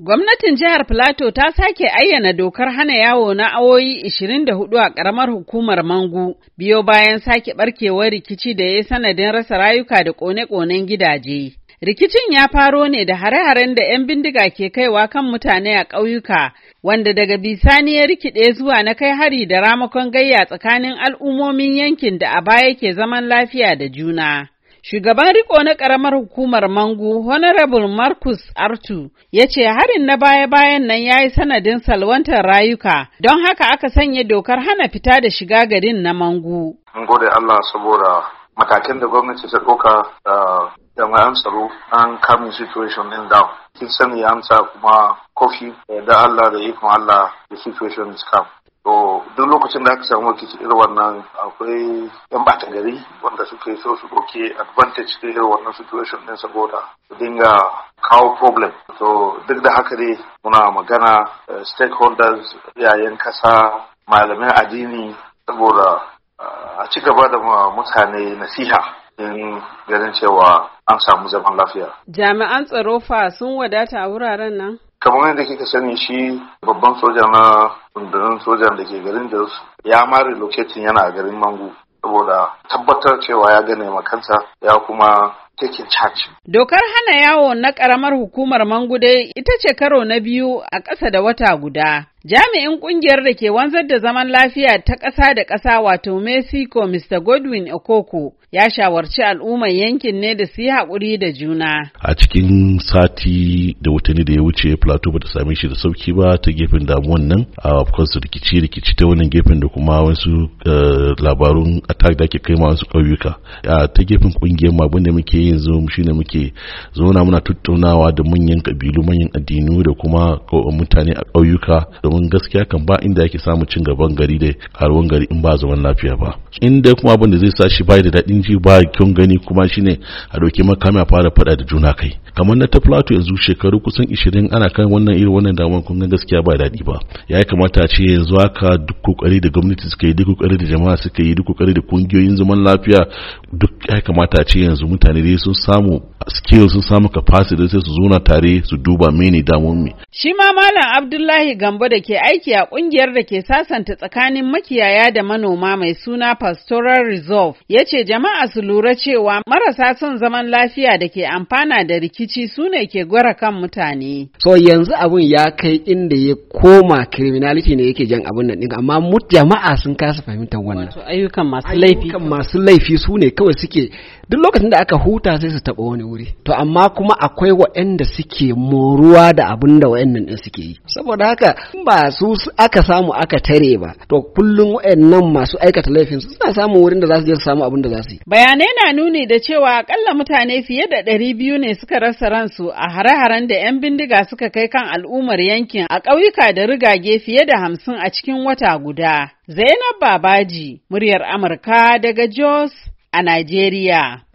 Gwamnatin jihar Filato ta sake ayyana dokar hana yawo na awoyi 24 a ƙaramar hukumar Mangu, biyo bayan sake ɓarkewar rikici da ya yi sanadin rasa rayuka da ƙone-ƙonen gidaje. Rikicin ya faro ne da hare-haren da 'yan bindiga ke kaiwa kan mutane a ƙauyuka, wanda daga bisani ya rikide zuwa na kai hari da ramakon gayya tsakanin al'ummomin yankin da a baya ke zaman lafiya da juna. Shugaban riko na ƙaramar hukumar Mangu, Honorable Marcus Artu, ya ce harin na baya-bayan nan ya yi sanadin salwantar rayuka, don haka aka sanya dokar hana fita da shiga garin na Mangu. Mun gode Allah saboda matakin da gwamnati ta ɗauka da jami'an tsaro an kamin situation din down. Kin sani amsa kuma kofi da Allah da ikon Allah the situation is calm. To duk lokacin da aka samu rikici irin wannan akwai yan bata gari wanda suke so su ɗauki advantage da irin wannan situation din saboda su dinga kawo problem. To duk da haka dai muna magana stakeholders, yayan kasa, malaman addini saboda a ci gaba da mutane nasiha in ganin cewa an samu zaman lafiya. Jami'an tsaro fa sun wadata a wuraren nan? Kamar yadda kika sani shi babban soja na rundunar sojan da ke garin Jos ya ma relocating yana a garin Mangu saboda tabbatar cewa ya gane makansa ya kuma taking charge. Dokar hana yawo na ƙaramar hukumar Mangu dai ita ce karo na biyu a ƙasa da wata guda. Jami'in ƙungiyar da ke wanzar da zaman lafiya ta ƙasa da ƙasa wato Mexico Mr. Godwin Okoko ya shawarci al'ummar yankin ne da su yi haƙuri da juna. A cikin sati da watanni da ya wuce Plateau ba ta same shi da sauki ba ta gefen damuwan nan, of course rikici ta wannan gefen da kuma wasu labarun attack da ke kai ma wasu ƙauyuka. Ta gefen ƙungiyar mu abin da muke yanzu shine muke zauna muna tattaunawa da manyan kabilu, manyan addinu da kuma mutane a ƙauyuka domin gaskiya kan ba inda yake samun cin gaban gari da karuwan gari in ba zaman lafiya ba. Inda kuma abin da zai sa shi bai da daɗin ji ba kyon gani kuma shine a dauki makami a fara faɗa da juna kai. Kamar na ta Plateau yanzu shekaru kusan 20 ana kan wannan damuwar kun ga gaskiya ba daɗi ba. Ya kamata a ce yanzu haka duk kokari da gwamnati suka yi, duk kokari da jama'a suka yi, duk kokari da kungiyoyin zaman lafiya duk ya kamata a ce yanzu mutane dai sun samu skill, sun samu capacity sai su zauna tare su duba mene damuwar mu. Shi ma Malam Abdullahi Gambo da ke aiki a kungiyar da ke sasanta tsakanin makiyaya da manoma mai suna Pastoral Resolve ya ce jama'a su lura cewa marasa son zaman lafiya da ke amfana da rikici su ne ke gwara kan mutane. So yanzu abun ya kai inda ya koma criminality ne yake jan abun nan din, amma jama'a sun kasa fahimtar wannan. Wato ayyukan masu laifi su ne kawai suke duk lokacin da aka huta sai su taɓa wani wuri. To amma kuma akwai waɗanda suke moruwa da abin da waɗannan ɗin suke yi. Saboda haka ba su aka samu aka tare ba, to kullum waɗannan masu aikata laifin suna samun wurin da za su je su samu abin da za su yi. Bayanai na nuni da cewa akalla mutane fiye da 200 ne suka rasa ransu a hare-haren da 'yan bindiga suka kai kan al'ummar yankin a ƙauyuka da rigage fiye da 50 a cikin wata guda. Zainab Babaji, muryar Amurka daga Jos a Najeriya.